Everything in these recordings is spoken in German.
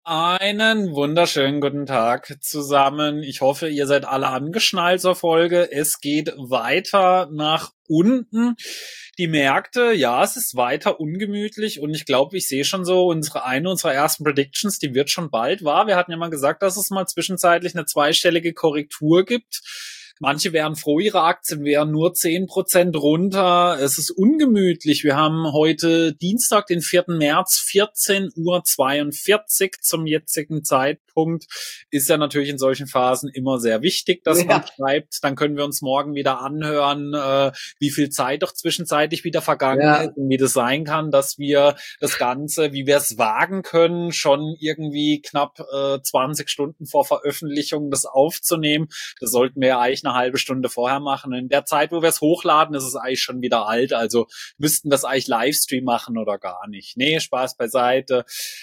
Einen wunderschönen guten Tag zusammen. Ich hoffe, ihr seid alle angeschnallt zur Folge. Es geht weiter nach unten. Die Märkte, ja, es ist weiter ungemütlich und ich glaube, ich sehe schon so unserer ersten Predictions, die wird schon bald wahr. Wir hatten ja mal gesagt, dass es mal zwischenzeitlich eine zweistellige Korrektur gibt. Manche wären froh, ihre Aktien wären nur 10% runter. Es ist ungemütlich. Wir haben heute Dienstag, den 4. März, 14:42 Uhr zum jetzigen Zeitpunkt. Ist ja natürlich in solchen Phasen immer sehr wichtig, dass man schreibt. Dann können wir uns morgen wieder anhören, wie viel Zeit doch zwischenzeitlich wieder vergangen ist und wie das sein kann, dass wir das Ganze, wie wir es wagen können, schon irgendwie knapp 20 Stunden vor Veröffentlichung das aufzunehmen. Das sollten wir ja eigentlich eine halbe Stunde vorher machen. In der Zeit, wo wir es hochladen, ist es eigentlich schon wieder alt. Also müssten wir es eigentlich Livestream machen oder gar nicht. Nee, Spaß beiseite.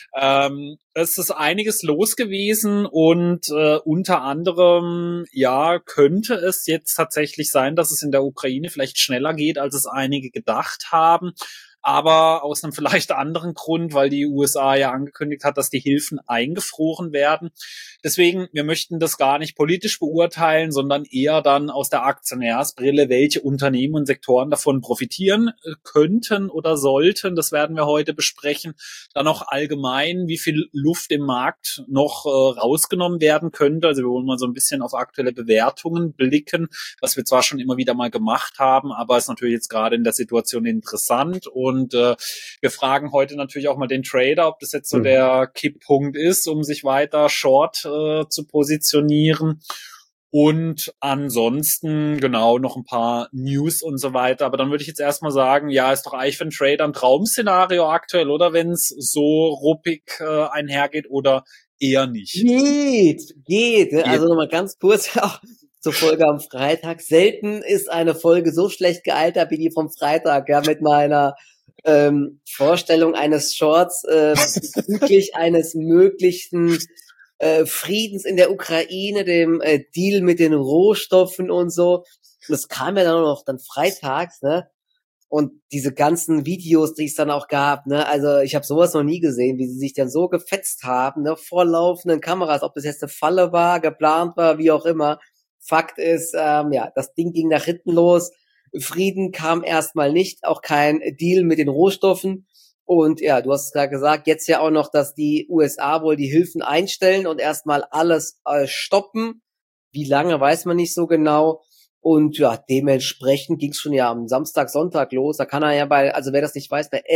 Es ist einiges los gewesen und unter anderem, ja, könnte es jetzt tatsächlich sein, dass es in der Ukraine vielleicht schneller geht, als es einige gedacht haben. Aber aus einem vielleicht anderen Grund, weil die USA ja angekündigt hat, dass die Hilfen eingefroren werden. Deswegen, wir möchten das gar nicht politisch beurteilen, sondern eher dann aus der Aktionärsbrille, welche Unternehmen und Sektoren davon profitieren könnten oder sollten. Das werden wir heute besprechen. Dann auch allgemein, wie viel Luft im Markt noch rausgenommen werden könnte. Also wir wollen mal so ein bisschen auf aktuelle Bewertungen blicken, was wir zwar schon immer wieder mal gemacht haben, aber ist natürlich jetzt gerade in der Situation interessant. Und wir fragen heute natürlich auch mal den Trader, ob das jetzt so der Kipppunkt ist, um sich weiter short zu positionieren. Und ansonsten, genau, noch ein paar News und so weiter. Aber dann würde ich jetzt erstmal sagen, ja, ist doch eigentlich für einen Trader ein Traum-Szenario aktuell, oder wenn es so ruppig einhergeht oder eher nicht? Geht. Also nochmal ganz kurz auch zur Folge am Freitag. Selten ist eine Folge so schlecht gealtert wie die vom Freitag, ja, mit meiner Vorstellung eines Shorts bezüglich eines möglichen Friedens in der Ukraine, dem Deal mit den Rohstoffen und so. Und das kam ja dann noch dann freitags, ne? Und diese ganzen Videos, die es dann auch gab, ne? Also ich habe sowas noch nie gesehen, wie sie sich dann so gefetzt haben, ne? Vor laufenden Kameras, ob das jetzt eine Falle war, geplant war, wie auch immer. Fakt ist, ja, das Ding ging nach hinten los. Frieden kam erstmal nicht, auch kein Deal mit den Rohstoffen. Und ja, du hast es gerade gesagt, jetzt ja auch noch, dass die USA wohl die Hilfen einstellen und erstmal alles stoppen. Wie lange, weiß man nicht so genau. Und ja, dementsprechend ging es schon ja am Samstag, Sonntag los. Da kann er ja also wer das nicht weiß, bei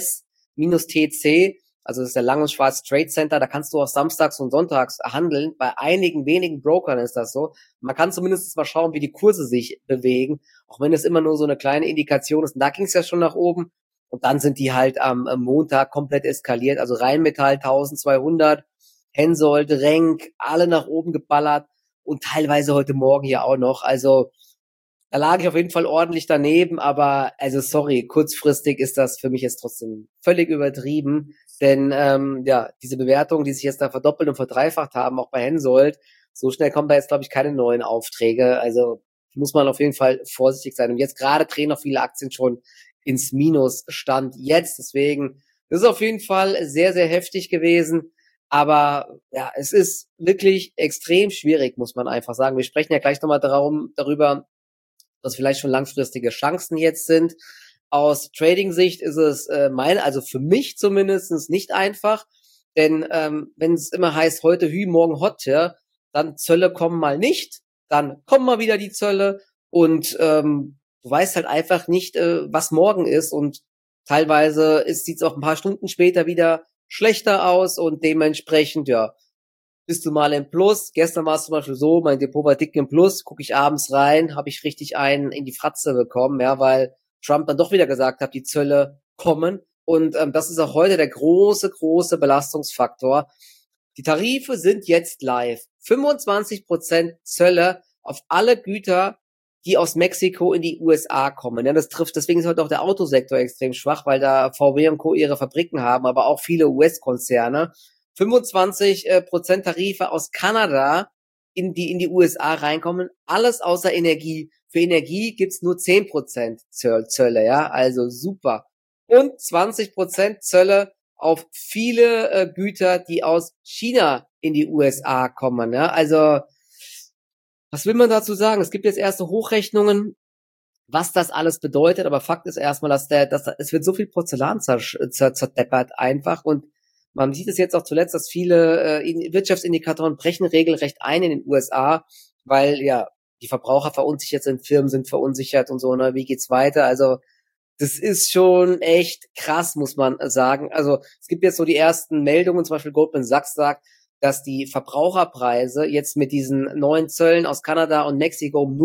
LS-TC, also das ist der Lang- und Schwarz Trade Center, da kannst du auch samstags und sonntags handeln. Bei einigen wenigen Brokern ist das so. Man kann zumindest mal schauen, wie die Kurse sich bewegen, auch wenn es immer nur so eine kleine Indikation ist. Und da ging es ja schon nach oben. Und dann sind die halt am Montag komplett eskaliert. Also Rheinmetall 1200, Hensoldt, Renk, alle nach oben geballert. Und teilweise heute Morgen hier auch noch. Also da lag ich auf jeden Fall ordentlich daneben, aber also sorry, kurzfristig ist das für mich jetzt trotzdem völlig übertrieben, denn ja, diese Bewertungen, die sich jetzt da verdoppelt und verdreifacht haben, auch bei Hensoldt, so schnell kommen da jetzt, glaube ich, keine neuen Aufträge, also muss man auf jeden Fall vorsichtig sein. Und jetzt gerade drehen noch viele Aktien schon ins Minus, Stand jetzt, deswegen, das ist auf jeden Fall sehr, sehr heftig gewesen. Aber ja, es ist wirklich extrem schwierig, muss man einfach sagen. Wir sprechen ja gleich nochmal darüber, dass vielleicht schon langfristige Chancen jetzt sind. Aus Trading-Sicht ist es also für mich zumindest nicht einfach, denn wenn es immer heißt, heute Hü, morgen Hot, ja, dann Zölle kommen mal nicht, dann kommen mal wieder die Zölle und du weißt halt einfach nicht, was morgen ist und teilweise sieht es auch ein paar Stunden später wieder schlechter aus und dementsprechend, ja, bist du mal im Plus. Gestern war es zum Beispiel so, mein Depot war dick im Plus, gucke ich abends rein, habe ich richtig einen in die Fratze bekommen, ja, weil Trump dann doch wieder gesagt hat, die Zölle kommen. Und das ist auch heute der große, große Belastungsfaktor. Die Tarife sind jetzt live. 25% Zölle auf alle Güter, die aus Mexiko in die USA kommen. Ja, das trifft, deswegen ist heute auch der Autosektor extrem schwach, weil da VW und Co. ihre Fabriken haben, aber auch viele US-Konzerne. 25% Tarife aus Kanada in die USA reinkommen, alles außer Energie. Für Energie gibt's nur 10% Zölle, ja, also super. Und 20% Zölle auf viele Güter, die aus China in die USA kommen. Ja? Also, was will man dazu sagen? Es gibt jetzt erste Hochrechnungen, was das alles bedeutet, aber Fakt ist erstmal, dass es wird so viel Porzellan zerdeppert einfach, und man sieht es jetzt auch zuletzt, dass viele Wirtschaftsindikatoren brechen regelrecht ein in den USA, weil ja die Verbraucher verunsichert sind, Firmen sind verunsichert und so, ne, wie geht's weiter? Also das ist schon echt krass, muss man sagen. Also es gibt jetzt so die ersten Meldungen, zum Beispiel Goldman Sachs sagt, dass die Verbraucherpreise jetzt mit diesen neuen Zöllen aus Kanada und Mexiko um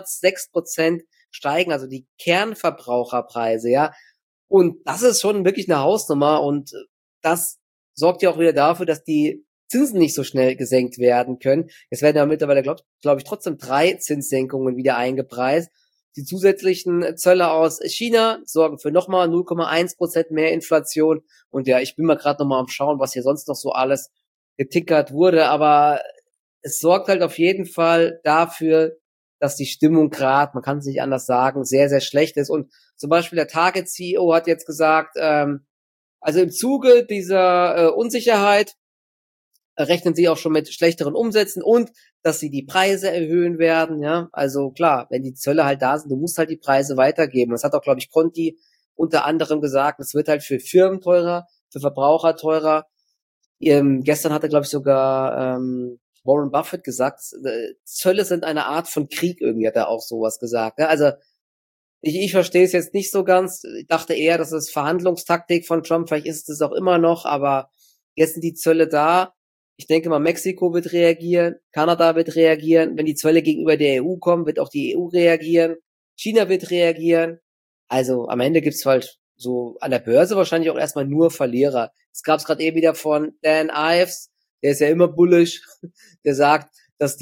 0,6% steigen, also die Kernverbraucherpreise, ja. Und das ist schon wirklich eine Hausnummer, und das sorgt ja auch wieder dafür, dass die Zinsen nicht so schnell gesenkt werden können. Es werden ja mittlerweile, glaube ich, trotzdem 3 Zinssenkungen wieder eingepreist. Die zusätzlichen Zölle aus China sorgen für nochmal 0,1% mehr Inflation. Und ja, ich bin mal gerade nochmal am Schauen, was hier sonst noch so alles getickert wurde. Aber es sorgt halt auf jeden Fall dafür, dass die Stimmung gerade, man kann es nicht anders sagen, sehr, sehr schlecht ist. Und zum Beispiel der Target-CEO hat jetzt gesagt, also im Zuge dieser Unsicherheit rechnen sie auch schon mit schlechteren Umsätzen und dass sie die Preise erhöhen werden. Ja, also klar, wenn die Zölle halt da sind, du musst halt die Preise weitergeben. Das hat auch, glaube ich, Conti unter anderem gesagt. Es wird halt für Firmen teurer, für Verbraucher teurer. Gestern hatte, glaube ich, sogar Warren Buffett gesagt, Zölle sind eine Art von Krieg, irgendwie hat er auch sowas gesagt. Ja, also ich verstehe es jetzt nicht so ganz. Ich dachte eher, das ist Verhandlungstaktik von Trump. Vielleicht ist es auch immer noch, aber jetzt sind die Zölle da. Ich denke mal, Mexiko wird reagieren, Kanada wird reagieren. Wenn die Zölle gegenüber der EU kommen, wird auch die EU reagieren. China wird reagieren. Also am Ende gibt's halt so an der Börse wahrscheinlich auch erstmal nur Verlierer. Es gab's gerade eben wieder von Dan Ives, der ist ja immer bullish, der sagt, dass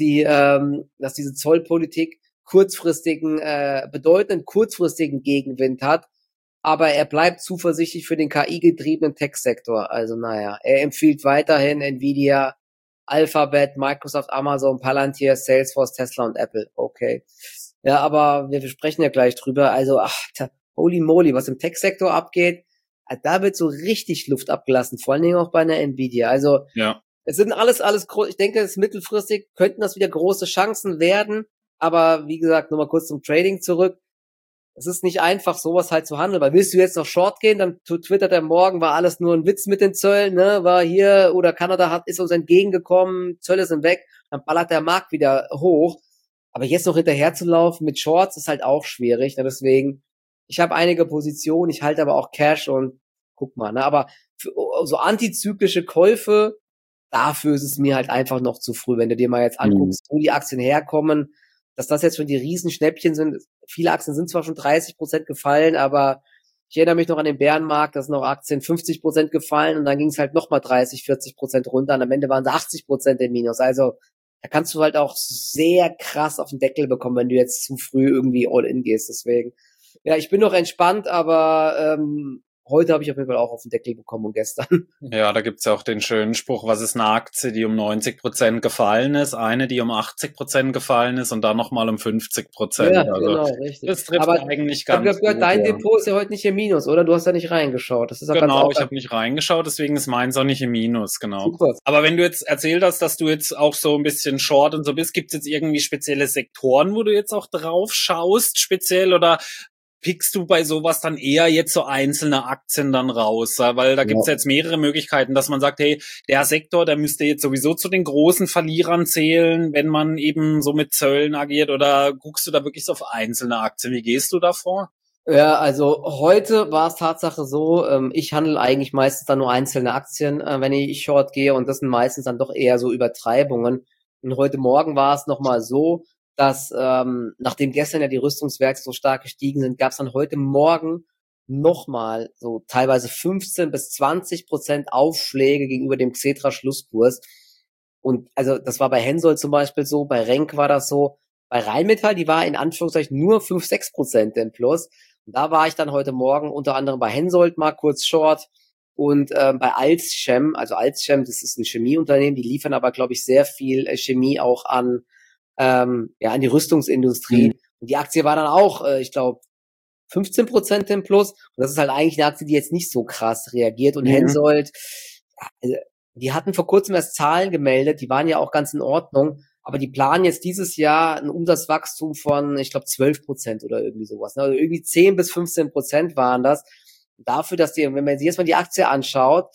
diese Zollpolitik bedeutenden kurzfristigen Gegenwind hat, aber er bleibt zuversichtlich für den KI-getriebenen Tech-Sektor. Also naja, er empfiehlt weiterhin Nvidia, Alphabet, Microsoft, Amazon, Palantir, Salesforce, Tesla und Apple. Okay. Ja, aber wir sprechen ja gleich drüber. Also, holy moly, was im Tech-Sektor abgeht, da wird so richtig Luft abgelassen, vor allen Dingen auch bei einer Nvidia. Also, ja. Es sind alles ich denke, es mittelfristig könnten das wieder große Chancen werden. Aber wie gesagt, nochmal kurz zum Trading zurück. Es ist nicht einfach, sowas halt zu handeln, weil willst du jetzt noch Short gehen, dann twittert er morgen, war alles nur ein Witz mit den Zöllen, ne, war hier, oder Kanada ist uns entgegengekommen, Zölle sind weg, dann ballert der Markt wieder hoch. Aber jetzt noch hinterher zu laufen mit Shorts ist halt auch schwierig, ne, deswegen, ich habe einige Positionen, ich halte aber auch Cash und guck mal, ne, aber für so antizyklische Käufe, dafür ist es mir halt einfach noch zu früh, wenn du dir mal jetzt anguckst, wo die Aktien herkommen, dass das jetzt schon die Riesenschnäppchen sind. Viele Aktien sind zwar schon 30% gefallen, aber ich erinnere mich noch an den Bärenmarkt, da sind noch Aktien 50% gefallen und dann ging es halt nochmal 30-40% runter und am Ende waren es 80% im Minus. Also da kannst du halt auch sehr krass auf den Deckel bekommen, wenn du jetzt zu früh irgendwie all in gehst. Deswegen, ja, ich bin noch entspannt, aber heute habe ich auf jeden Fall auch auf den Deckel bekommen und gestern. Ja, da gibt's ja auch den schönen Spruch, was ist eine Aktie, die um 90% gefallen ist, eine, die um 80% gefallen ist und dann nochmal um 50%. Ja, also genau, richtig. das trifft Aber eigentlich ich habe ganz gehört, gut. dein Ja. Depot ist ja heute nicht im Minus, oder? Du hast ja nicht reingeschaut. Das ist auch ganz Genau, ich habe nicht reingeschaut, deswegen ist meins auch nicht im Minus, genau. Super. Aber wenn du jetzt erzählt hast, dass du jetzt auch so ein bisschen Short und so bist, gibt's jetzt irgendwie spezielle Sektoren, wo du jetzt auch drauf schaust, speziell, oder pickst du bei sowas dann eher jetzt so einzelne Aktien dann raus? Weil da gibt's jetzt mehrere Möglichkeiten, dass man sagt, hey, der Sektor, der müsste jetzt sowieso zu den großen Verlierern zählen, wenn man eben so mit Zöllen agiert, oder guckst du da wirklich so auf einzelne Aktien? Wie gehst du da vor? Ja, also heute war es Tatsache so, ich handle eigentlich meistens dann nur einzelne Aktien, wenn ich Short gehe, und das sind meistens dann doch eher so Übertreibungen. Und heute Morgen war es nochmal so, dass nachdem gestern ja die Rüstungswerte so stark gestiegen sind, gab es dann heute Morgen nochmal so teilweise 15-20% Aufschläge gegenüber dem Xetra-Schlusskurs. Und also das war bei Hensoldt zum Beispiel so, bei Renk war das so, bei Rheinmetall, die war in Anführungszeichen nur 5-6% im Plus. Und da war ich dann heute Morgen unter anderem bei Hensoldt mal kurz short und bei Alzchem, also Alzchem, das ist ein Chemieunternehmen, die liefern aber, glaube ich, sehr viel Chemie auch an die Rüstungsindustrie. Und die Aktie war dann auch, ich glaube, 15% im Plus. Und das ist halt eigentlich eine Aktie, die jetzt nicht so krass reagiert. Und Hensoldt, die hatten vor kurzem erst Zahlen gemeldet, die waren ja auch ganz in Ordnung. Aber die planen jetzt dieses Jahr ein Umsatzwachstum von, ich glaube, 12% oder irgendwie sowas. Also irgendwie 10-15% waren das. Dafür, dass wenn man sich jetzt mal die Aktie anschaut,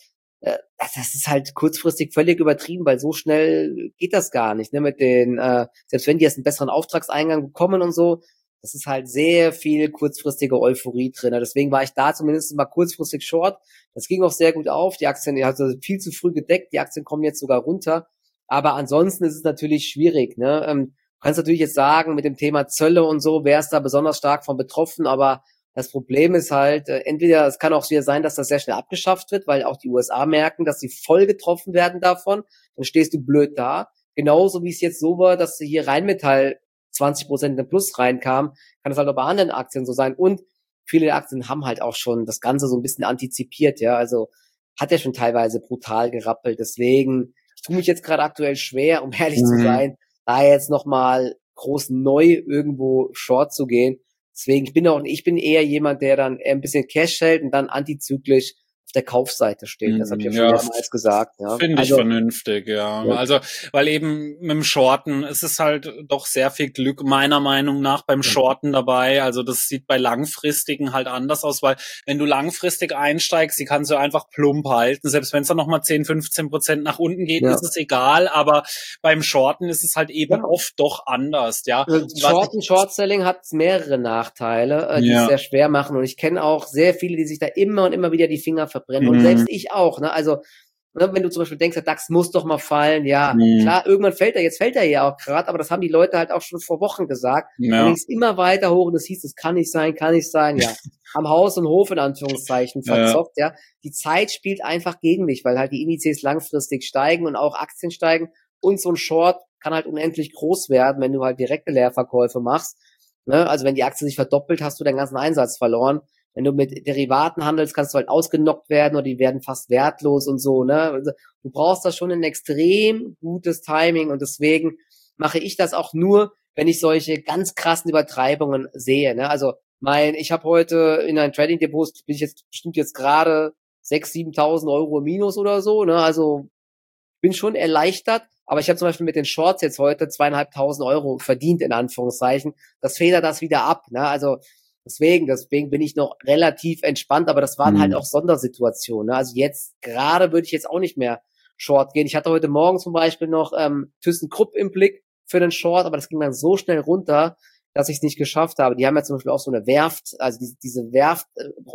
das ist halt kurzfristig völlig übertrieben, weil so schnell geht das gar nicht, ne, mit den, selbst wenn die jetzt einen besseren Auftragseingang bekommen und so, das ist halt sehr viel kurzfristige Euphorie drin. Deswegen war ich da zumindest mal kurzfristig short. Das ging auch sehr gut auf. Die Aktien, die hat also viel zu früh gedeckt. Die Aktien kommen jetzt sogar runter. Aber ansonsten ist es natürlich schwierig, ne. Du kannst natürlich jetzt sagen, mit dem Thema Zölle und so, wer ist da besonders stark von betroffen, aber das Problem ist halt, entweder es kann auch wieder sein, dass das sehr schnell abgeschafft wird, weil auch die USA merken, dass sie voll getroffen werden davon. Dann stehst du blöd da. Genauso wie es jetzt so war, dass hier Rheinmetall 20% in den Plus reinkam, kann es halt auch bei anderen Aktien so sein. Und viele Aktien haben halt auch schon das Ganze so ein bisschen antizipiert, ja. Also hat ja schon teilweise brutal gerappelt. Deswegen, ich tue mich jetzt gerade aktuell schwer, um ehrlich zu sein, da jetzt nochmal groß neu irgendwo short zu gehen. Deswegen, ich bin eher jemand, der dann eher ein bisschen Cash hält und dann antizyklisch auf der Kaufseite steht. Das habe ich ja schon mehrmals gesagt. Ja. Finde ich vernünftig, ja. Also, weil eben mit dem Shorten, es ist halt doch sehr viel Glück meiner Meinung nach beim Shorten dabei. Also das sieht bei langfristigen halt anders aus, weil wenn du langfristig einsteigst, die kannst du einfach plump halten. Selbst wenn es dann nochmal 10-15% nach unten geht, ist es egal. Aber beim Shorten ist es halt eben oft doch anders, ja. Short-Selling hat mehrere Nachteile, die es sehr schwer machen. Und ich kenne auch sehr viele, die sich da immer und immer wieder die Finger verbrennen. Und selbst ich auch, ne? Also, ne, wenn du zum Beispiel denkst, der DAX muss doch mal fallen, ja, klar, irgendwann fällt er, jetzt fällt er ja auch gerade, aber das haben die Leute halt auch schon vor Wochen gesagt. Dann ging es immer weiter hoch und es hieß, es kann nicht sein, ja. Am Haus und Hof in Anführungszeichen verzockt, ja. Die Zeit spielt einfach gegen dich, weil halt die Indizes langfristig steigen und auch Aktien steigen und so ein Short kann halt unendlich groß werden, wenn du halt direkte Leerverkäufe machst. Ne? Also wenn die Aktie sich verdoppelt, hast du deinen ganzen Einsatz verloren. Wenn du mit Derivaten handelst, kannst du halt ausgenockt werden oder die werden fast wertlos und so, ne? Also, du brauchst da schon ein extrem gutes Timing und deswegen mache ich das auch nur, wenn ich solche ganz krassen Übertreibungen sehe, ne? Also, ich habe heute in ein Trading Depot, bin ich jetzt bestimmt jetzt gerade 6.000, 7.000 Euro minus oder so, ne? Also, bin schon erleichtert, aber ich habe zum Beispiel mit den Shorts jetzt heute 2.500 Euro verdient, in Anführungszeichen. Das federt das wieder ab, ne? Also, deswegen bin ich noch relativ entspannt, aber das waren halt auch Sondersituationen. Ne? Also jetzt, gerade würde ich jetzt auch nicht mehr Short gehen. Ich hatte heute Morgen zum Beispiel noch ThyssenKrupp im Blick für den Short, aber das ging dann so schnell runter, dass ich es nicht geschafft habe. Die haben ja zum Beispiel auch so eine Werft, also diese Werft,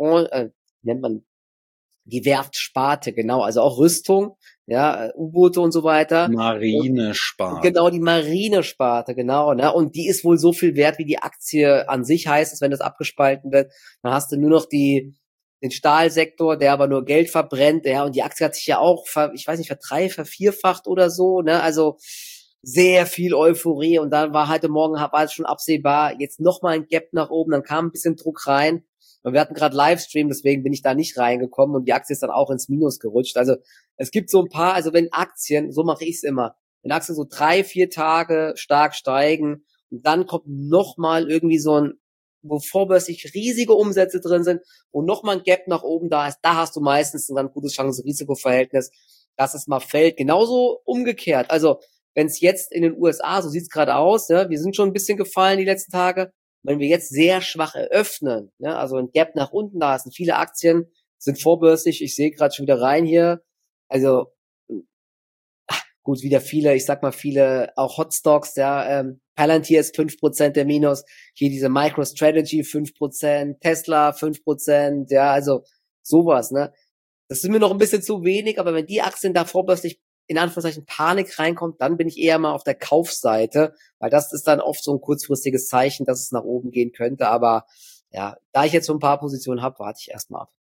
nennt man die Werftsparte, genau, also auch Rüstung, ja, U-Boote und so weiter. Marinesparte. Genau, die Marinesparte, genau, ne, und die ist wohl so viel wert, wie die Aktie an sich heißt es, wenn das abgespalten wird. Dann hast du nur noch den Stahlsektor, der aber nur Geld verbrennt, ja, und die Aktie hat sich ja auch, vervierfacht oder so, ne, also sehr viel Euphorie und dann war heute Morgen, war es schon absehbar, jetzt nochmal ein Gap nach oben, dann kam ein bisschen Druck rein. Und wir hatten gerade Livestream, deswegen bin ich da nicht reingekommen und die Aktie ist dann auch ins Minus gerutscht. Also es gibt so ein paar, also wenn Aktien, so mache ich es immer, wenn Aktien so 3-4 Tage stark steigen und dann kommt nochmal irgendwie so ein, wo vorbörslich riesige Umsätze drin sind, wo nochmal ein Gap nach oben da ist, da hast du meistens ein ganz gutes Chance-Risiko-Verhältnis, dass es mal fällt. Genauso umgekehrt. Also wenn es jetzt in den USA, so sieht es gerade aus, ja, wir sind schon ein bisschen gefallen die letzten Tage, wenn wir jetzt sehr schwach eröffnen, ne, also ein Gap nach unten da ist, und viele Aktien sind vorbörslich, ich sehe gerade schon wieder rein hier, also gut, wieder viele, ich sag mal viele, auch Hotstocks, ja, Palantir ist 5% der Minus, hier diese MicroStrategy 5%, Tesla 5%, ja, also sowas, ne, das sind mir noch ein bisschen zu wenig, aber wenn die Aktien da vorbörslich in Anführungszeichen Panik reinkommt, dann bin ich eher mal auf der Kaufseite, weil das ist dann oft so ein kurzfristiges Zeichen, dass es nach oben gehen könnte. Aber ja, da ich jetzt so ein paar Positionen habe, warte ich erstmal ab.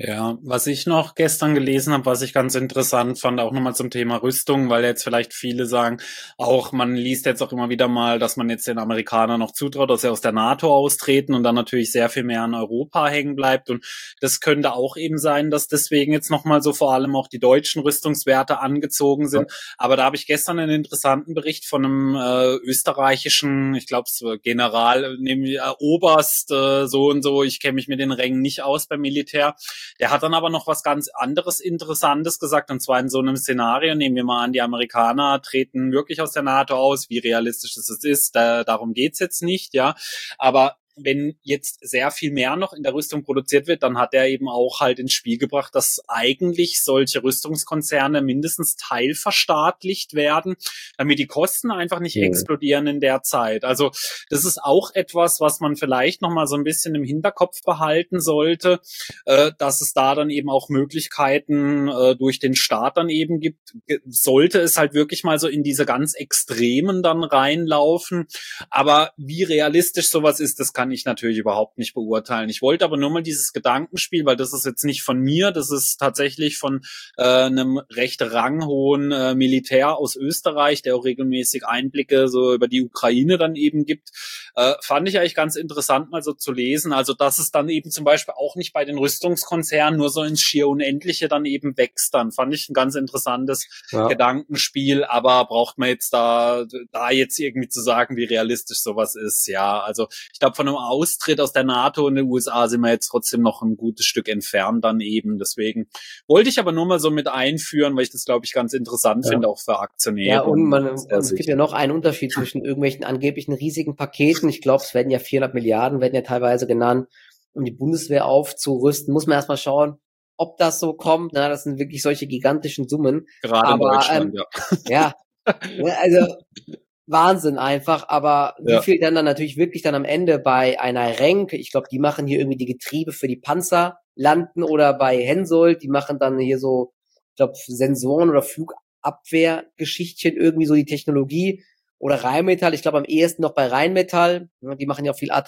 Ja, was ich noch gestern gelesen habe, was ich ganz interessant fand, auch nochmal zum Thema Rüstung, weil jetzt vielleicht viele sagen, auch man liest jetzt auch immer wieder mal, dass man jetzt den Amerikanern noch zutraut, dass sie aus der NATO austreten und dann natürlich sehr viel mehr an Europa hängen bleibt. Und das könnte auch eben sein, dass deswegen jetzt nochmal so vor allem auch die deutschen Rüstungswerte angezogen sind. Aber da habe ich gestern einen interessanten Bericht von einem österreichischen, ich glaube General, nämlich Oberst, so und so, ich kenne mich mit den Rängen nicht aus beim Militär. Der hat dann aber noch was ganz anderes Interessantes gesagt, und zwar in so einem Szenario, nehmen wir mal an, die Amerikaner treten wirklich aus der NATO aus, wie realistisch das ist, darum geht's jetzt nicht, ja, aber wenn jetzt sehr viel mehr noch in der Rüstung produziert wird, dann hat er eben auch halt ins Spiel gebracht, dass eigentlich solche Rüstungskonzerne mindestens teilverstaatlicht werden, damit die Kosten einfach nicht explodieren in der Zeit. Also das ist auch etwas, was man vielleicht noch mal so ein bisschen im Hinterkopf behalten sollte, dass es da dann eben auch Möglichkeiten durch den Staat dann eben gibt. Sollte es halt wirklich mal so in diese ganz Extremen dann reinlaufen. Aber wie realistisch sowas ist, das kann ich natürlich überhaupt nicht beurteilen. Ich wollte aber nur mal dieses Gedankenspiel, weil das ist jetzt nicht von mir, das ist tatsächlich von einem recht ranghohen Militär aus Österreich, der auch regelmäßig Einblicke so über die Ukraine dann eben gibt. Fand ich eigentlich ganz interessant mal so zu lesen. Also dass es dann eben zum Beispiel auch nicht bei den Rüstungskonzernen nur so ins schier Unendliche dann eben wächst. Dann fand ich ein ganz interessantes Gedankenspiel, aber braucht man jetzt da jetzt irgendwie zu sagen, wie realistisch sowas ist. Ja, also ich glaube, von einem Austritt aus der NATO in den USA sind wir jetzt trotzdem noch ein gutes Stück entfernt dann eben. Deswegen wollte ich aber nur mal so mit einführen, weil ich das, glaube ich, ganz interessant finde, auch für Aktionäre. Ja, und es gibt ja noch einen Unterschied zwischen irgendwelchen angeblichen riesigen Paketen. Ich glaube, es werden ja 400 Milliarden, werden ja teilweise genannt, um die Bundeswehr aufzurüsten. Muss man erstmal schauen, ob das so kommt. Na, das sind wirklich solche gigantischen Summen. Gerade in Deutschland, ja. Also Wahnsinn einfach, aber wie viel dann natürlich wirklich dann am Ende bei einer Renk, ich glaube, die machen hier irgendwie die Getriebe für die Panzer landen, oder bei Hensoldt, die machen dann hier so, ich glaube, Sensoren oder Flugabwehrgeschichtchen, irgendwie so die Technologie, oder Rheinmetall, ich glaube am ehesten noch bei Rheinmetall, die machen ja auch viel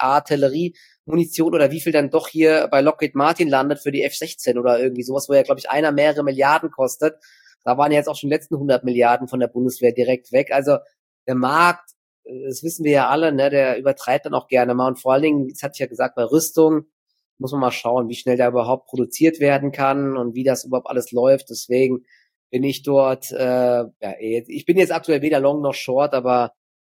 Artilleriemunition, oder wie viel dann doch hier bei Lockheed Martin landet für die F-16 oder irgendwie sowas, wo ja, glaube ich, einer mehrere Milliarden kostet. Da waren ja jetzt auch schon die letzten 100 Milliarden von der Bundeswehr direkt weg. Also der Markt, das wissen wir ja alle, ne, der übertreibt dann auch gerne mal. Und vor allen Dingen, das hatte ich ja gesagt, bei Rüstung muss man mal schauen, wie schnell da überhaupt produziert werden kann und wie das überhaupt alles läuft. Deswegen bin ich dort, ich bin jetzt aktuell weder Long noch Short, aber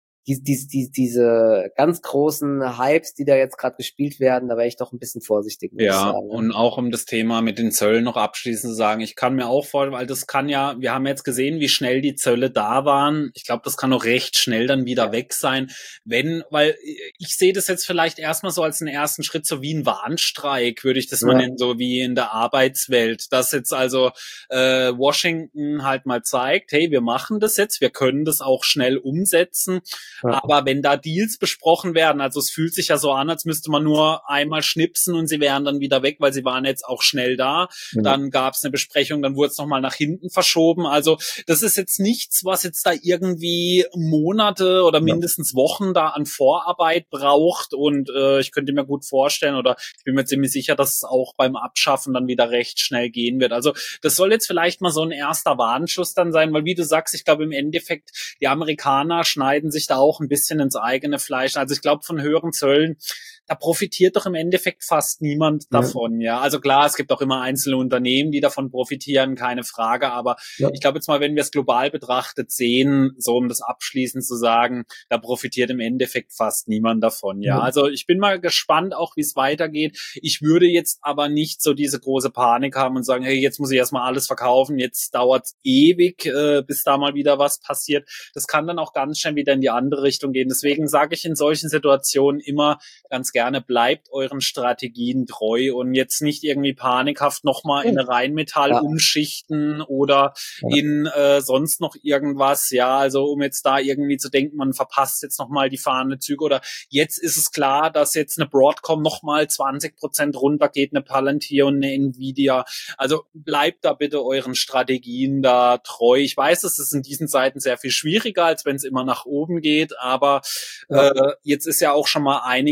diese ganz großen Hypes, die da jetzt gerade gespielt werden, da wäre ich doch ein bisschen vorsichtig, muss ich sagen. Und auch um das Thema mit den Zöllen noch abschließend zu sagen, ich kann mir auch vorstellen, weil das kann ja, wir haben jetzt gesehen, wie schnell die Zölle da waren. Ich glaube, das kann auch recht schnell dann wieder weg sein, weil ich sehe das jetzt vielleicht erstmal so als einen ersten Schritt, so wie ein Warnstreik, würde ich das mal nennen, so wie in der Arbeitswelt, dass jetzt also Washington halt mal zeigt, hey, wir machen das jetzt, wir können das auch schnell umsetzen. Aber wenn da Deals besprochen werden, also es fühlt sich ja so an, als müsste man nur einmal schnipsen und sie wären dann wieder weg, weil sie waren jetzt auch schnell da. Dann gab es eine Besprechung, dann wurde es nochmal nach hinten verschoben. Also das ist jetzt nichts, was jetzt da irgendwie Monate oder mindestens Wochen da an Vorarbeit braucht. Und ich könnte mir gut vorstellen, oder ich bin mir ziemlich sicher, dass es auch beim Abschaffen dann wieder recht schnell gehen wird. Also das soll jetzt vielleicht mal so ein erster Warnschuss dann sein, weil wie du sagst, ich glaube im Endeffekt, die Amerikaner schneiden sich da auch ein bisschen ins eigene Fleisch. Also ich glaube, von höheren Zöllen, da profitiert doch im Endeffekt fast niemand davon, ja. Also klar, es gibt auch immer einzelne Unternehmen, die davon profitieren, keine Frage, aber ich glaube jetzt mal, wenn wir es global betrachtet sehen, so um das abschließend zu sagen, da profitiert im Endeffekt fast niemand davon, ja. Also ich bin mal gespannt auch, wie es weitergeht. Ich würde jetzt aber nicht so diese große Panik haben und sagen, hey, jetzt muss ich erstmal alles verkaufen, jetzt dauert es ewig, bis da mal wieder was passiert. Das kann dann auch ganz schnell wieder in die andere Richtung gehen. Deswegen sage ich in solchen Situationen immer ganz gerne, bleibt euren Strategien treu und jetzt nicht irgendwie panikhaft nochmal in eine Rheinmetall umschichten oder in sonst noch irgendwas, ja, also um jetzt da irgendwie zu denken, man verpasst jetzt nochmal die fahrenden Züge, oder jetzt ist es klar, dass jetzt eine Broadcom nochmal 20% runtergeht, eine Palantir und eine Nvidia. Also bleibt da bitte euren Strategien da treu. Ich weiß, es ist in diesen Zeiten sehr viel schwieriger, als wenn es immer nach oben geht, aber jetzt ist ja auch schon mal einiges wieder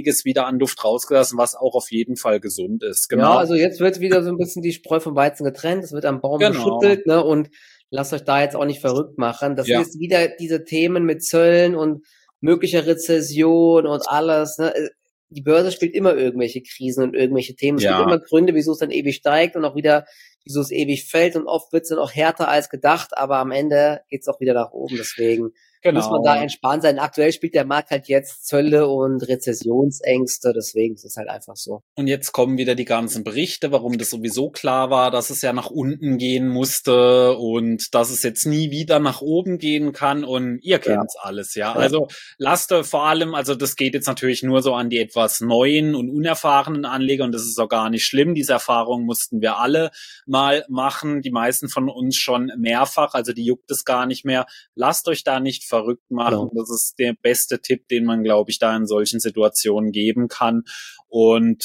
Anduft rausgelassen, was auch auf jeden Fall gesund ist. Genau. Ja, also jetzt wird wieder so ein bisschen die Spreu vom Weizen getrennt, es wird am Baum geschüttelt, ne, und lasst euch da jetzt auch nicht verrückt machen. Das sind jetzt wieder diese Themen mit Zöllen und möglicher Rezession und alles, ne. Die Börse spielt immer irgendwelche Krisen und irgendwelche Themen. Es gibt immer Gründe, wieso es dann ewig steigt und auch wieder, wieso es ewig fällt, und oft wird es dann auch härter als gedacht, aber am Ende geht's auch wieder nach oben. Deswegen muss man da entspannt sein. Aktuell spielt der Markt halt jetzt Zölle und Rezessionsängste, deswegen ist es halt einfach so. Und jetzt kommen wieder die ganzen Berichte, warum das sowieso klar war, dass es ja nach unten gehen musste und dass es jetzt nie wieder nach oben gehen kann, und ihr kennt's alles, ja. Also lasst vor allem, also das geht jetzt natürlich nur so an die etwas neuen und unerfahrenen Anleger, und das ist auch gar nicht schlimm. Diese Erfahrung mussten wir alle mal machen, die meisten von uns schon mehrfach, also die juckt es gar nicht mehr. Lasst euch da nicht verrückt machen. Das ist der beste Tipp, den man, glaube ich, da in solchen Situationen geben kann. Und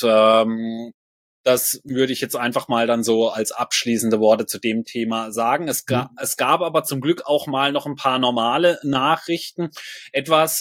das würde ich jetzt einfach mal dann so als abschließende Worte zu dem Thema sagen. Es gab aber zum Glück auch mal noch ein paar normale Nachrichten. Etwas,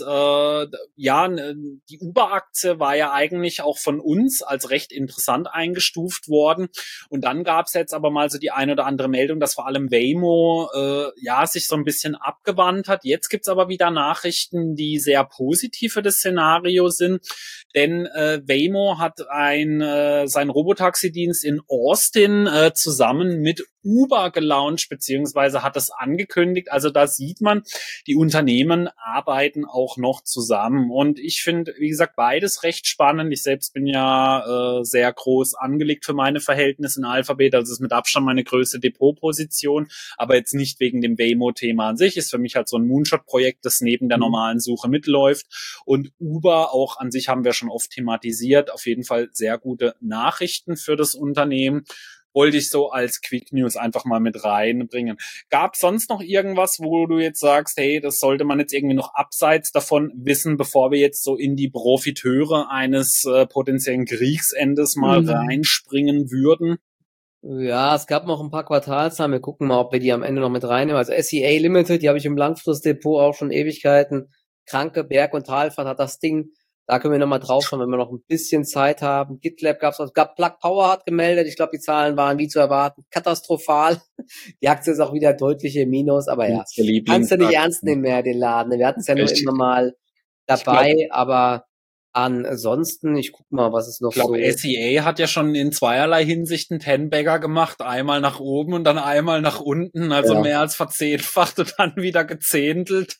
die Uber-Aktie war ja eigentlich auch von uns als recht interessant eingestuft worden. Und dann gab es jetzt aber mal so die eine oder andere Meldung, dass vor allem Waymo sich so ein bisschen abgewandt hat. Jetzt gibt's aber wieder Nachrichten, die sehr positiv für das Szenario sind. Denn Waymo hat seinen Robotaxi-Dienst in Austin zusammen mit Uber gelauncht, beziehungsweise hat es angekündigt. Also da sieht man, die Unternehmen arbeiten auch noch zusammen. Und ich finde, wie gesagt, beides recht spannend. Ich selbst bin ja sehr groß angelegt für meine Verhältnisse in Alphabet. Also es ist mit Abstand meine größte Depotposition. Aber jetzt nicht wegen dem Waymo-Thema an sich. Ist für mich halt so ein Moonshot-Projekt, das neben der normalen Suche mitläuft. Und Uber auch an sich haben wir schon oft thematisiert. Auf jeden Fall sehr gute Nachrichten für das Unternehmen. Wollte ich so als Quick News einfach mal mit reinbringen. Gab es sonst noch irgendwas, wo du jetzt sagst, hey, das sollte man jetzt irgendwie noch abseits davon wissen, bevor wir jetzt so in die Profiteure eines potenziellen Kriegsendes mal reinspringen würden? Ja, es gab noch ein paar Quartalszahlen. Wir gucken mal, ob wir die am Ende noch mit reinnehmen. Also SEA Limited, die habe ich im Langfristdepot auch schon Ewigkeiten. Kranke Berg- und Talfahrt hat das Ding. Da können wir nochmal drauf schauen, wenn wir noch ein bisschen Zeit haben. GitLab Plug Power hat gemeldet. Ich glaube, die Zahlen waren wie zu erwarten katastrophal. Die Aktie ist auch wieder deutlich im Minus, aber ja, kannst du nicht ernst nehmen mehr, den Laden. Wir hatten es ja nur immer mal dabei, aber ansonsten, ich guck mal, was ist noch so. Ich glaube, SEA hat ja schon in zweierlei Hinsicht einen Ten-Bagger gemacht. Einmal nach oben und dann einmal nach unten. Also mehr als verzehnfacht und dann wieder gezehntelt.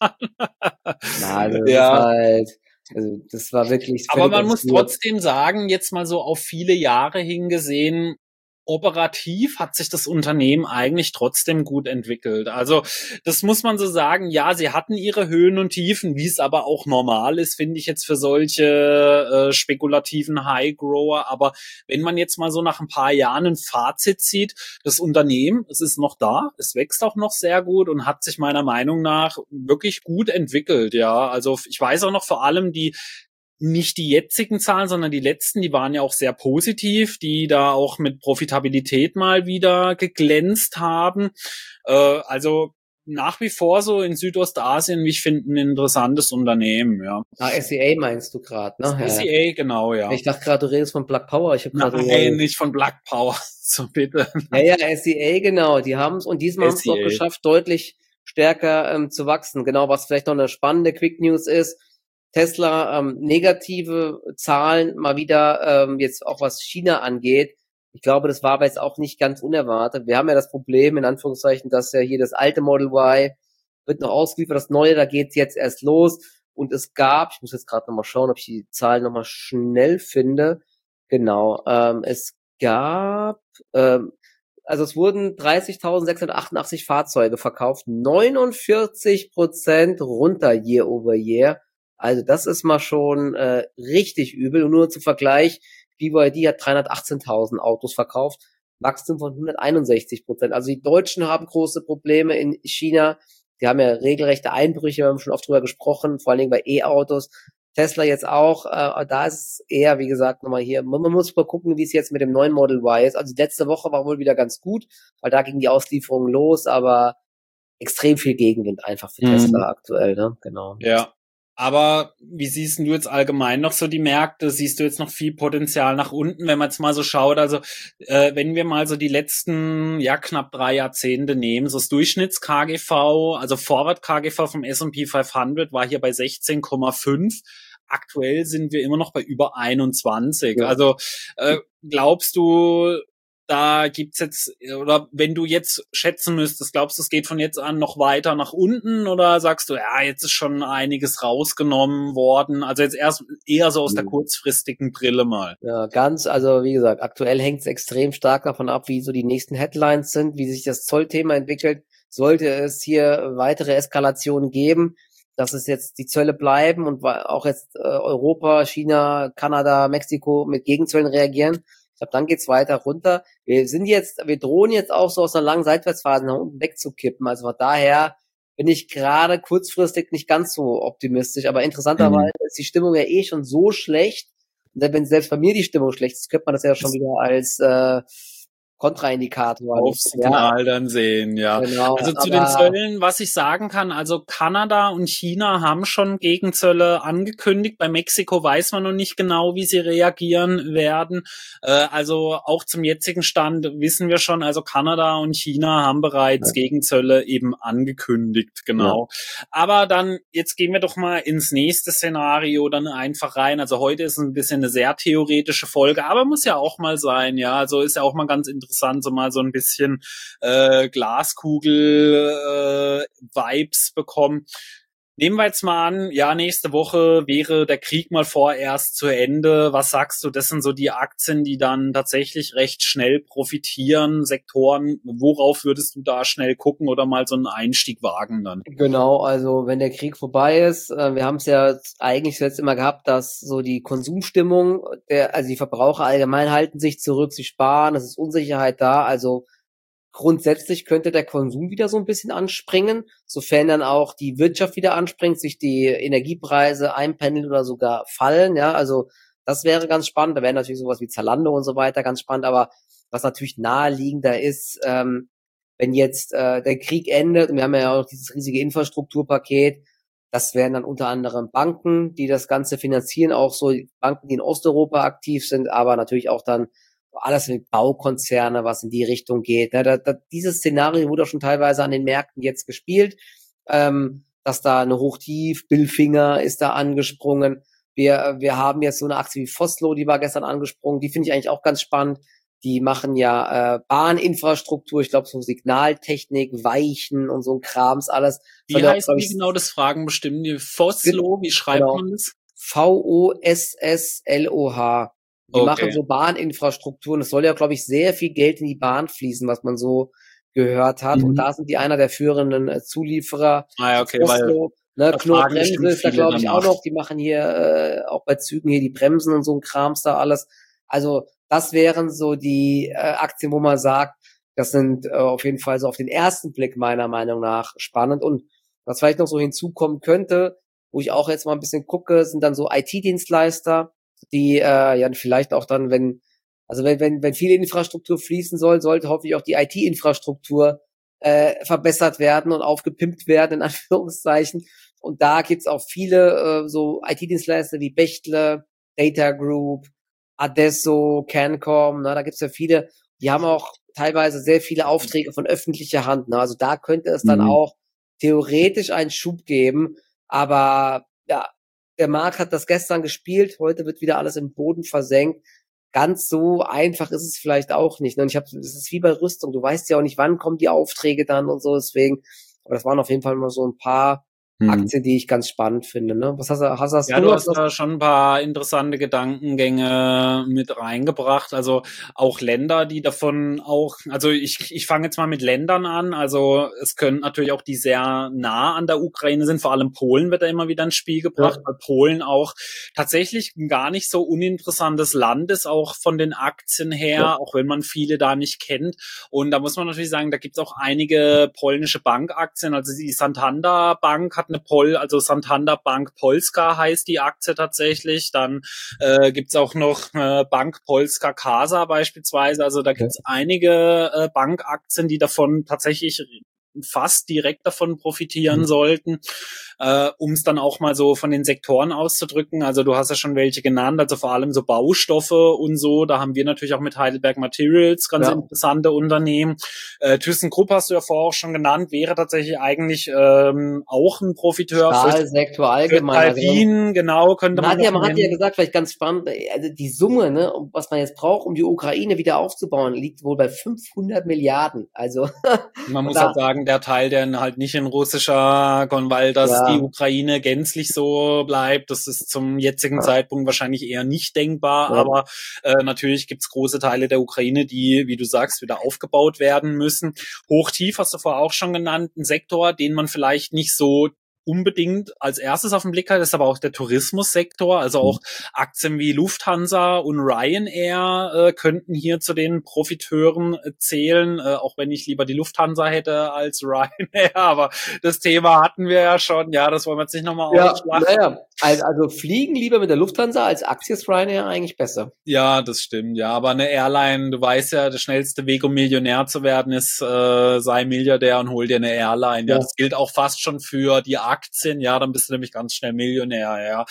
Also das war wirklich. Aber man muss trotzdem sagen, jetzt mal so auf viele Jahre hingesehen, operativ hat sich das Unternehmen eigentlich trotzdem gut entwickelt. Also das muss man so sagen. Ja, sie hatten ihre Höhen und Tiefen, wie es aber auch normal ist, finde ich jetzt für solche spekulativen High-Grower. Aber wenn man jetzt mal so nach ein paar Jahren ein Fazit zieht, das Unternehmen, es ist noch da, es wächst auch noch sehr gut und hat sich meiner Meinung nach wirklich gut entwickelt. Ja, also ich weiß auch noch vor allem nicht die jetzigen Zahlen, sondern die letzten, die waren ja auch sehr positiv, die da auch mit Profitabilität mal wieder geglänzt haben. Also nach wie vor so in Südostasien, wie ich finde, ein interessantes Unternehmen, ja. SEA meinst du gerade, ne? SEA, genau, ja. Ich dachte gerade, du redest von Plug Power. Nein, nicht von Plug Power, so bitte. Ja, SEA, genau, die haben es, und diesmal haben es auch geschafft, deutlich stärker zu wachsen. Genau, was vielleicht noch eine spannende Quick News ist: Tesla negative Zahlen mal wieder, jetzt auch was China angeht. Ich glaube, das war aber jetzt auch nicht ganz unerwartet. Wir haben ja das Problem, in Anführungszeichen, dass ja hier das alte Model Y wird noch ausgeliefert, das neue, da geht's jetzt erst los. Und es gab, ich muss jetzt gerade nochmal schauen, ob ich die Zahlen nochmal schnell finde. Genau, es gab, also es wurden 30.688 Fahrzeuge verkauft, 49% runter year over year. Also das ist mal schon richtig übel. Und nur zum Vergleich, BYD hat 318.000 Autos verkauft, Wachstum von 161%. Also die Deutschen haben große Probleme in China. Die haben ja regelrechte Einbrüche, wir haben schon oft drüber gesprochen, vor allen Dingen bei E-Autos. Tesla jetzt auch, da ist es eher, wie gesagt, nochmal hier, man muss mal gucken, wie es jetzt mit dem neuen Model Y ist. Also letzte Woche war wohl wieder ganz gut, weil da ging die Auslieferung los, aber extrem viel Gegenwind einfach für Tesla aktuell, ne? Genau. Ja. Aber wie siehst du jetzt allgemein noch so die Märkte? Siehst du jetzt noch viel Potenzial nach unten, wenn man jetzt mal so schaut? Also wenn wir mal so die letzten knapp 3 Jahrzehnte nehmen, so das Durchschnitts-KGV, also Forward-KGV vom S&P 500 war hier bei 16,5. Aktuell sind wir immer noch bei über 21. Ja. Also glaubst du, da gibt's jetzt, oder wenn du jetzt schätzen müsstest, glaubst du, es geht von jetzt an noch weiter nach unten, oder sagst du, ja, jetzt ist schon einiges rausgenommen worden, also jetzt erst eher so aus der kurzfristigen Brille mal? Ja, also wie gesagt, aktuell hängt es extrem stark davon ab, wie so die nächsten Headlines sind, wie sich das Zollthema entwickelt. Sollte es hier weitere Eskalationen geben, dass es jetzt die Zölle bleiben und auch jetzt Europa, China, Kanada, Mexiko mit Gegenzöllen reagieren, ich glaube, dann geht's weiter runter. Wir drohen jetzt auch so aus einer langen Seitwärtsphase nach unten wegzukippen. Also von daher bin ich gerade kurzfristig nicht ganz so optimistisch. Aber interessanterweise ist die Stimmung ja eh schon so schlecht. Und wenn selbst bei mir die Stimmung schlecht ist, könnte man das ja schon wieder als Kontraindikator Aufsignal dann sehen, ja. Genau, also zu den Zöllen, was ich sagen kann, also Kanada und China haben schon Gegenzölle angekündigt. Bei Mexiko weiß man noch nicht genau, wie sie reagieren werden. Also auch zum jetzigen Stand wissen wir schon, also Kanada und China haben bereits Gegenzölle eben angekündigt, genau. Ja. Aber dann, jetzt gehen wir doch mal ins nächste Szenario dann einfach rein. Also heute ist ein bisschen eine sehr theoretische Folge, aber muss ja auch mal sein, ja. Also ist ja auch mal ganz interessant, so mal so ein bisschen Glaskugel-Vibes bekommen. Nehmen wir jetzt mal an, ja, nächste Woche wäre der Krieg mal vorerst zu Ende. Was sagst du, das sind so die Aktien, die dann tatsächlich recht schnell profitieren, Sektoren. Worauf würdest du da schnell gucken oder mal so einen Einstieg wagen dann? Genau, also wenn der Krieg vorbei ist, wir haben es ja eigentlich jetzt immer gehabt, dass so die Konsumstimmung, also die Verbraucher allgemein halten sich zurück, sie sparen, es ist Unsicherheit da, also grundsätzlich könnte der Konsum wieder so ein bisschen anspringen, sofern dann auch die Wirtschaft wieder anspringt, sich die Energiepreise einpendeln oder sogar fallen, ja, also das wäre ganz spannend, da wäre natürlich sowas wie Zalando und so weiter ganz spannend, aber was natürlich naheliegender ist, wenn jetzt der Krieg endet, und wir haben ja auch dieses riesige Infrastrukturpaket, das wären dann unter anderem Banken, die das Ganze finanzieren, auch so Banken, die in Osteuropa aktiv sind, aber natürlich auch dann alles mit Baukonzerne, was in die Richtung geht. Dieses Szenario wurde auch schon teilweise an den Märkten jetzt gespielt, dass da eine Hochtief, Bilfinger ist da angesprungen. Wir haben jetzt so eine Aktie wie Vossloh, die war gestern angesprungen, die finde ich eigentlich auch ganz spannend. Die machen ja Bahninfrastruktur, ich glaube so Signaltechnik, Weichen und so ein Krams, alles. Wie heißt die genau, das Fragen bestimmt? Vossloh, wie schreibt man das? Vossloh. Die machen so Bahninfrastrukturen. Es soll ja, glaube ich, sehr viel Geld in die Bahn fließen, was man so gehört hat. Und da sind die einer der führenden Zulieferer. Okay, Vossloh, Knorr-Bremse ist da, glaube ich, auch noch. Die machen hier auch bei Zügen hier die Bremsen und so ein Krams da alles. Also das wären so die Aktien, wo man sagt, das sind auf jeden Fall so auf den ersten Blick meiner Meinung nach spannend. Und was vielleicht noch so hinzukommen könnte, wo ich auch jetzt mal ein bisschen gucke, sind dann so IT-Dienstleister, die vielleicht auch dann, wenn viel Infrastruktur fließen soll, sollte hoffentlich auch die IT-Infrastruktur verbessert werden und aufgepimpt werden, in Anführungszeichen. Und da gibt's auch viele so IT-Dienstleister wie Bechtle, Data Group, Adesso, Cancom, da gibt's ja viele, die haben auch teilweise sehr viele Aufträge von öffentlicher Hand. Also da könnte es dann auch theoretisch einen Schub geben, aber ja, der Markt hat das gestern gespielt, heute wird wieder alles im Boden versenkt. Ganz so einfach ist es vielleicht auch nicht. Und es ist wie bei Rüstung, du weißt ja auch nicht, wann kommen die Aufträge dann und so, deswegen, aber das waren auf jeden Fall mal so ein paar Aktien, die ich ganz spannend finde. Ne? Was hast du ja, du hast da schon ein paar interessante Gedankengänge mit reingebracht. Also auch Länder, die davon auch, also ich fange jetzt mal mit Ländern an. Also es können natürlich auch die sehr nah an der Ukraine sind. Vor allem Polen wird da immer wieder ins Spiel gebracht, weil Polen auch tatsächlich ein gar nicht so uninteressantes Land ist, auch von den Aktien her, auch wenn man viele da nicht kennt. Und da muss man natürlich sagen, da gibt es auch einige polnische Bankaktien. Also die Santander Bank hat also Santander Bank Polska heißt die Aktie tatsächlich. Dann gibt's auch noch Bank Polska Casa beispielsweise. Also da gibt's einige Bankaktien, die davon tatsächlich fast direkt davon profitieren sollten. Um es dann auch mal so von den Sektoren auszudrücken, also du hast ja schon welche genannt, also vor allem so Baustoffe und so, da haben wir natürlich auch mit Heidelberg Materials ganz interessante Unternehmen. ThyssenKrupp hast du ja vorher auch schon genannt, wäre tatsächlich eigentlich auch ein Profiteur. Stahlsektor allgemein. Für Wien, genau, könnte man hat ja gesagt, vielleicht ganz spannend, also die Summe, ne, was man jetzt braucht, um die Ukraine wieder aufzubauen, liegt wohl bei 500 Milliarden. Also man muss halt sagen, der Teil, der halt nicht in russischer, weil das die Ukraine gänzlich so bleibt, das ist zum jetzigen Zeitpunkt wahrscheinlich eher nicht denkbar, aber natürlich gibt's große Teile der Ukraine, die, wie du sagst, wieder aufgebaut werden müssen. Hochtief hast du vorher auch schon genannt, ein Sektor, den man vielleicht nicht so unbedingt als erstes auf den Blick hat, ist aber auch der Tourismussektor, also auch Aktien wie Lufthansa und Ryanair könnten hier zu den Profiteuren zählen, auch wenn ich lieber die Lufthansa hätte als Ryanair, aber das Thema hatten wir ja schon, ja, das wollen wir jetzt nicht nochmal ausschlachten. Naja, also fliegen lieber mit der Lufthansa als Aktie ist Ryanair eigentlich besser. Ja, das stimmt, ja, aber eine Airline, du weißt ja, der schnellste Weg, um Millionär zu werden, ist, sei Milliardär und hol dir eine Airline, ja, das gilt auch fast schon für die Aktien, ja, dann bist du nämlich ganz schnell Millionär, ja.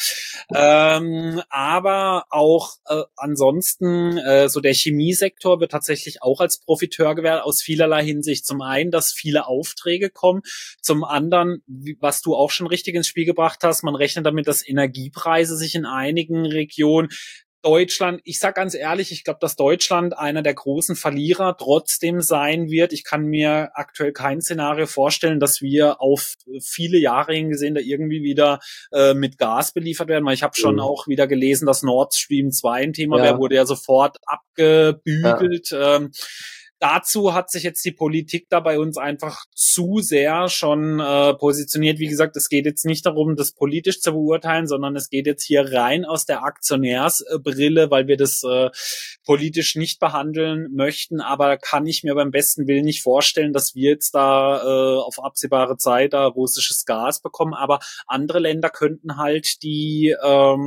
Aber auch ansonsten so der Chemiesektor wird tatsächlich auch als Profiteur gewählt aus vielerlei Hinsicht. Zum einen, dass viele Aufträge kommen, zum anderen, was du auch schon richtig ins Spiel gebracht hast, man rechnet damit, dass Energiepreise sich in einigen Regionen Deutschland, ich sag ganz ehrlich, ich glaube, dass Deutschland einer der großen Verlierer trotzdem sein wird. Ich kann mir aktuell kein Szenario vorstellen, dass wir auf viele Jahre hingesehen da irgendwie wieder mit Gas beliefert werden, weil ich habe schon auch wieder gelesen, dass Nord Stream 2 ein Thema wäre, wurde ja sofort abgebügelt. Dazu hat sich jetzt die Politik da bei uns einfach zu sehr schon positioniert. Wie gesagt, es geht jetzt nicht darum, das politisch zu beurteilen, sondern es geht jetzt hier rein aus der Aktionärsbrille, weil wir das politisch nicht behandeln möchten. Aber kann ich mir beim besten Willen nicht vorstellen, dass wir jetzt da auf absehbare Zeit da russisches Gas bekommen. Aber andere Länder könnten halt die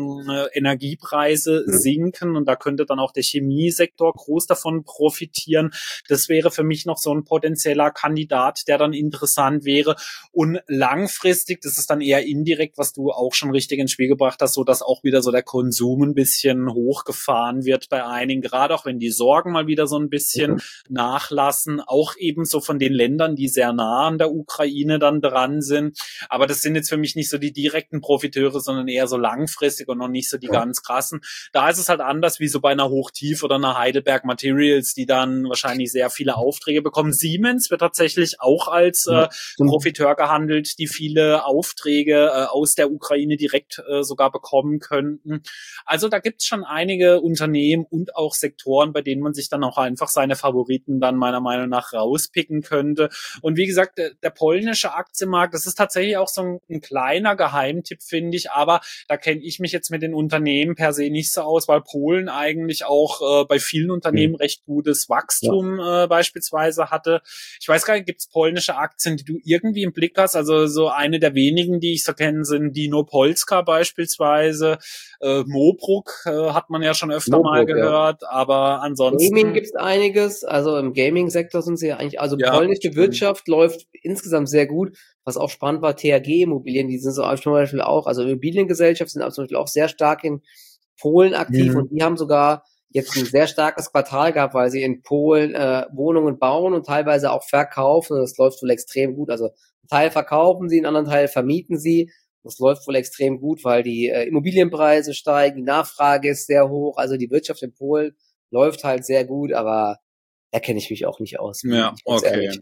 Energiepreise sinken und da könnte dann auch der Chemiesektor groß davon profitieren. Das wäre für mich noch so ein potenzieller Kandidat, der dann interessant wäre. Und langfristig, das ist dann eher indirekt, was du auch schon richtig ins Spiel gebracht hast, so dass auch wieder so der Konsum ein bisschen hochgefahren wird bei einigen, gerade auch wenn die Sorgen mal wieder so ein bisschen nachlassen, auch ebenso von den Ländern, die sehr nah an der Ukraine dann dran sind. Aber das sind jetzt für mich nicht so die direkten Profiteure, sondern eher so langfristig und noch nicht so die ganz krassen. Da ist es halt anders wie so bei einer Hochtief oder einer Heidelberg Materials, die dann wahrscheinlich sehr viele Aufträge bekommen. Siemens wird tatsächlich auch als Profiteur gehandelt, die viele Aufträge aus der Ukraine direkt sogar bekommen könnten. Also da gibt es schon einige Unternehmen und auch Sektoren, bei denen man sich dann auch einfach seine Favoriten dann meiner Meinung nach rauspicken könnte. Und wie gesagt, der polnische Aktienmarkt, das ist tatsächlich auch so ein kleiner Geheimtipp, finde ich, aber da kenne ich mich jetzt mit den Unternehmen per se nicht so aus, weil Polen eigentlich auch bei vielen Unternehmen recht gutes Wachstum beispielsweise hatte. Ich weiß gar nicht, gibt es polnische Aktien, die du irgendwie im Blick hast? Also so eine der wenigen, die ich so kenne, sind Dino Polska beispielsweise. Mobruk hat man ja schon öfter mal gehört, aber ansonsten... Gaming gibt es einiges, also im Gaming-Sektor sind sie ja eigentlich, also polnische Wirtschaft läuft insgesamt sehr gut. Was auch spannend war, THG Immobilien, die sind so zum Beispiel auch, also Immobiliengesellschaften sind zum Beispiel auch sehr stark in Polen aktiv und die haben sogar jetzt ein sehr starkes Quartal gehabt, weil sie in Polen Wohnungen bauen und teilweise auch verkaufen. Und das läuft wohl extrem gut. Also einen Teil verkaufen sie, einen anderen Teil vermieten sie. Das läuft wohl extrem gut, weil die Immobilienpreise steigen, die Nachfrage ist sehr hoch. Also die Wirtschaft in Polen läuft halt sehr gut, aber da kenne ich mich auch nicht aus. Ja, okay.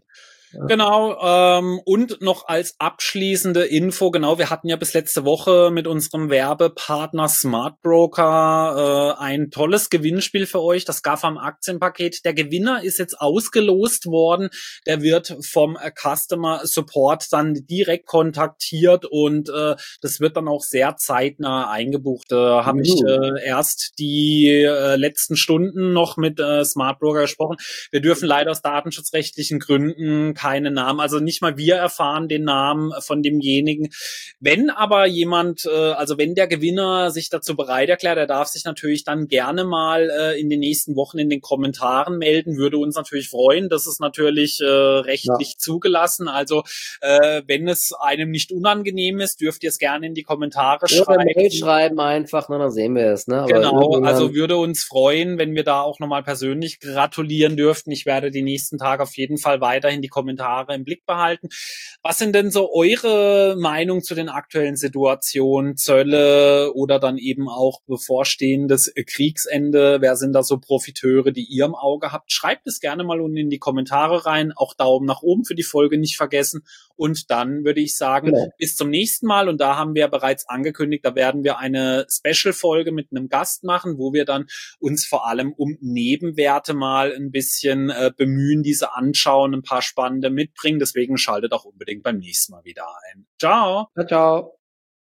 Genau, und noch als abschließende Info, genau, wir hatten ja bis letzte Woche mit unserem Werbepartner Smart Broker ein tolles Gewinnspiel für euch, das GAFAM Aktienpaket. Der Gewinner ist jetzt ausgelost worden, der wird vom Customer Support dann direkt kontaktiert und das wird dann auch sehr zeitnah eingebucht. Habe ich erst die letzten Stunden noch mit Smart Broker gesprochen. Wir dürfen leider aus datenschutzrechtlichen Gründen keine Namen, also nicht mal wir erfahren den Namen von demjenigen. Wenn aber jemand, also wenn der Gewinner sich dazu bereit erklärt, er darf sich natürlich dann gerne mal in den nächsten Wochen in den Kommentaren melden, würde uns natürlich freuen. Das ist natürlich rechtlich zugelassen. Also wenn es einem nicht unangenehm ist, dürft ihr es gerne in die Kommentare schreiben. Oder Mail schreiben einfach, dann sehen wir es. Ne? Aber genau, also würde uns freuen, wenn wir da auch nochmal persönlich gratulieren dürften. Ich werde die nächsten Tage auf jeden Fall weiterhin die Kommentare im Blick behalten. Was sind denn so eure Meinung zu den aktuellen Situationen, Zölle oder dann eben auch bevorstehendes Kriegsende? Wer sind da so Profiteure, die ihr im Auge habt? Schreibt es gerne mal unten in die Kommentare rein. Auch Daumen nach oben für die Folge nicht vergessen. Und dann würde ich sagen, bis zum nächsten Mal. Und da haben wir bereits angekündigt, da werden wir eine Special-Folge mit einem Gast machen, wo wir dann uns vor allem um Nebenwerte mal ein bisschen bemühen, diese anschauen, ein paar spannende mitbringen. Deswegen schaltet auch unbedingt beim nächsten Mal wieder ein. Ciao. Ciao, ciao.